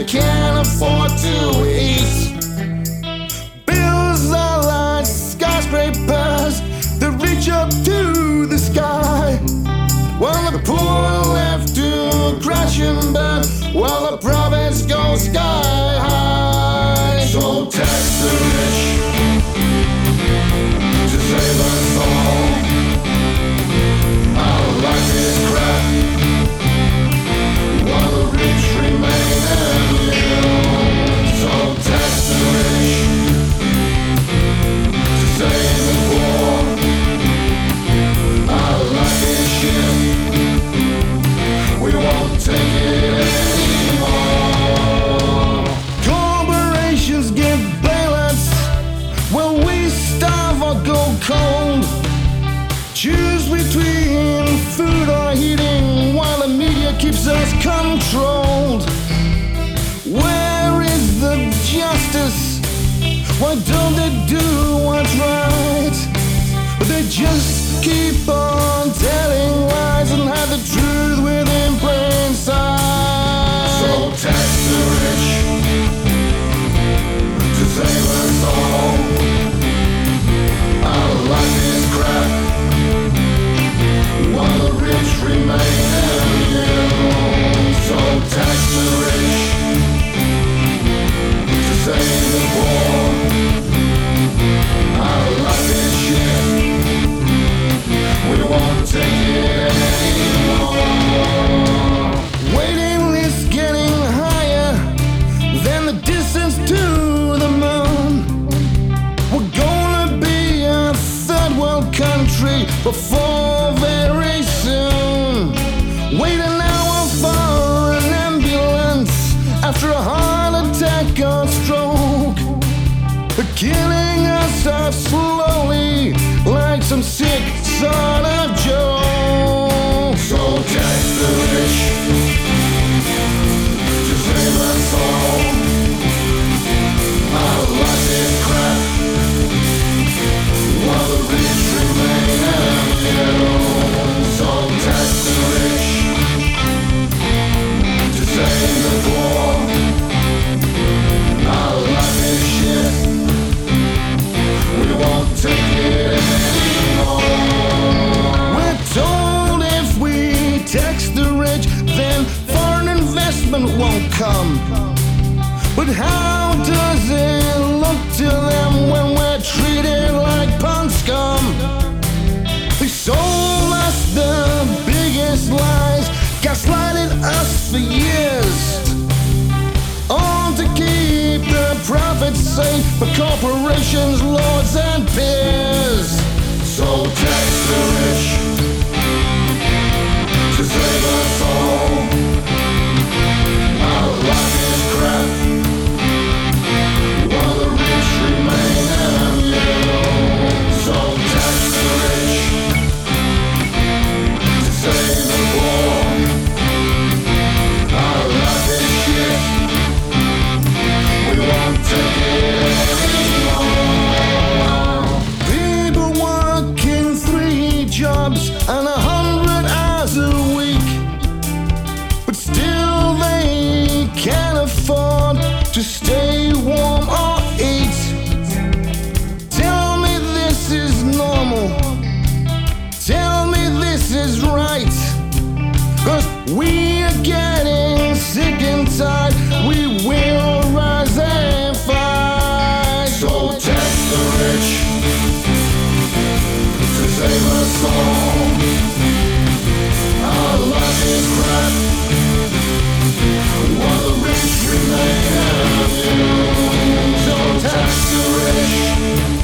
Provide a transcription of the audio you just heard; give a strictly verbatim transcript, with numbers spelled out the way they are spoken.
can't afford to eat. Bills are like skyscrapers that reach up to the sky, while the poor are left to crash and burn, while the profits go sky high. So tax the rich to save us all. Our life is crap, while the rich remain immune. So tax the rich to save the poor. Our life is shit, we won't take it anymore. Corporations give bailouts while we starve or go cold. Choose between food or heating while the media keeps us controlled. Where is the justice? Why don't they do what's right? But they just keep on telling lies and hide the truth within plain sight. So tax the rich to save us all. Our life is crap, while the rich remain immune. So tax the rich to save the poor. Our life is shit, we won't take it anymore. Waiting lists getting higher than the distance to the moon. We're gonna be a third world country before very soon. Wait an hour for an ambulance after a heart attack or stroke. They're killing us off slowly like some sick sort of joke. So tax the rich to save us all. Our life is crap, while the rich remain immune. So tax the rich to save the poor. Our life is shit, we won't take it anymore. We're told if we tax the rich, then foreign investment won't come. But how does it look to them when we're treated like punk scum? They sold us the biggest lies, gaslighted us for years, all to keep the profits safe for corporations, lords and peers. So tax the rich to save us all. Our life is crap, while the rich remain immune. So tax the rich to save the poor. Our life is shit, we won't take it anymore. People working three jobs and a hundred hours a week, but still they can't afford to stay warm or eat. Tell me this is normal, tell me this is right, 'cause we are getting sick and tired, we will rise and fight. So tax the rich to save us all. Our life is crap, while the rich remain immune. So tax the rich